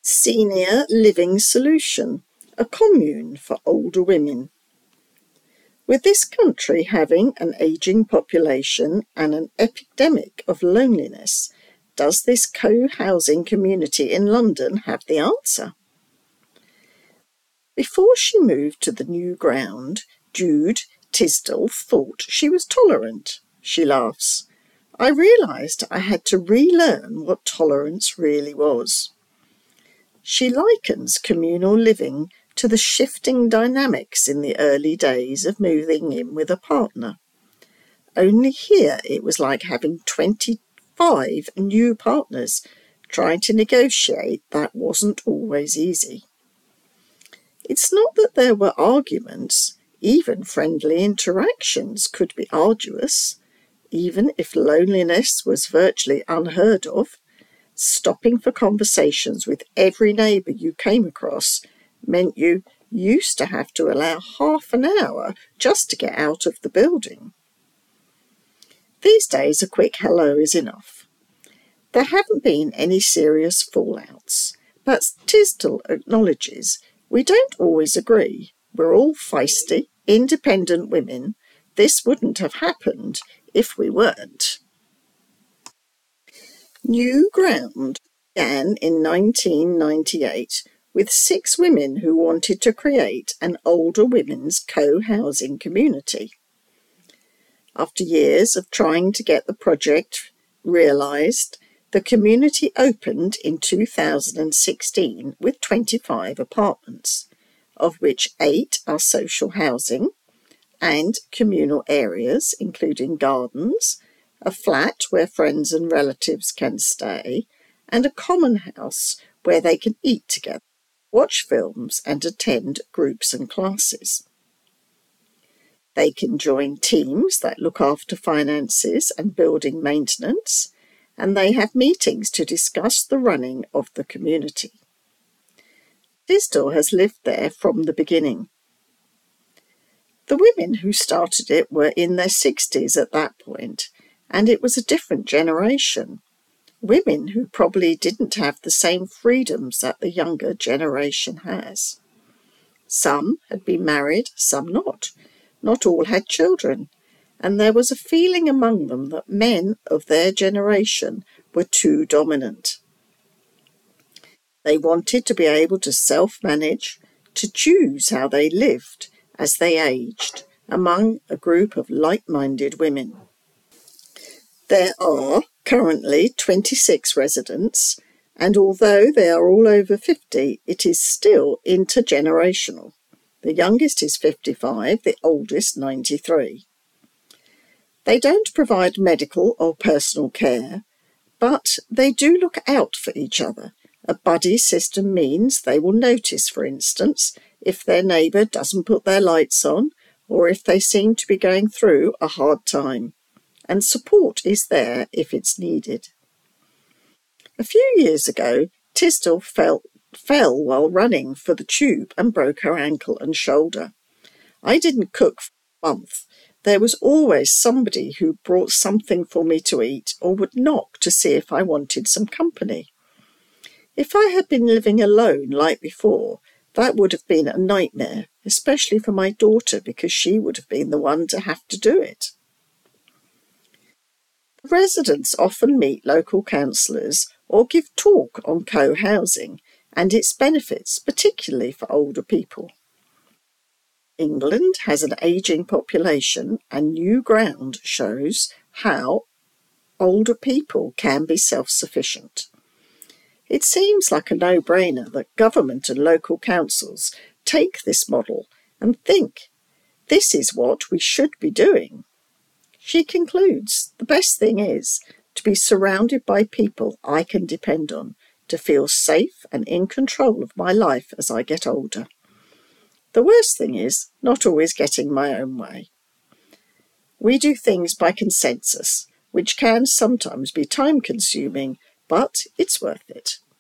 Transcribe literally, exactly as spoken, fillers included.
Senior Living Solution, a commune for older women. With this country having an ageing population and an epidemic of loneliness, does this co-housing community in London have the answer? Before she moved to the new ground, Jude Tisdall thought she was tolerant. She laughs. I realised I had to relearn what tolerance really was. She likens communal living to the shifting dynamics in the early days of moving in with a partner. Only here it was like having twenty-five new partners. Trying to negotiate that wasn't always easy. It's not that there were arguments. Even friendly interactions could be arduous. Even if loneliness was virtually unheard of, stopping for conversations with every neighbour you came across meant you used to have to allow half an hour just to get out of the building. These days a quick hello is enough. There haven't been any serious fallouts, but Tisdall acknowledges we don't always agree. We're all feisty, independent women. This wouldn't have happened if we weren't. New Ground began in nineteen ninety-eight with six women who wanted to create an older women's co-housing community. After years of trying to get the project realised, the community opened in two thousand sixteen with twenty-five apartments, of which eight are social housing and communal areas, including gardens, a flat where friends and relatives can stay, and a common house where they can eat together, watch films and attend groups and classes. They can join teams that look after finances and building maintenance, and they have meetings to discuss the running of the community. Tisdall has lived there from the beginning. The women who started it were in their sixties at that point, and it was a different generation. Women who probably didn't have the same freedoms that the younger generation has. Some had been married, some not. Not all had children, and there was a feeling among them that men of their generation were too dominant. They wanted to be able to self-manage, to choose how they lived as they aged, among a group of like-minded women. There are currently twenty-six residents, and although they are all over fifty, it is still intergenerational. The youngest is fifty-five, the oldest ninety-three. They don't provide medical or personal care, but they do look out for each other. A buddy system means they will notice, for instance, if their neighbour doesn't put their lights on or if they seem to be going through a hard time, and support is there if it's needed. A few years ago, Tisdall felt, fell while running for the tube and broke her ankle and shoulder. I didn't cook for a month. There was always somebody who brought something for me to eat or would knock to see if I wanted some company. If I had been living alone like before, that would have been a nightmare, especially for my daughter because she would have been the one to have to do it. The residents often meet local councillors or give talk on co-housing and its benefits, particularly for older people. England has an ageing population, and New Ground shows how older people can be self-sufficient. It seems like a no-brainer that government and local councils take this model and think, this is what we should be doing. She concludes, the best thing is to be surrounded by people I can depend on, to feel safe and in control of my life as I get older. The worst thing is not always getting my own way. We do things by consensus, which can sometimes be time-consuming, but it's worth it.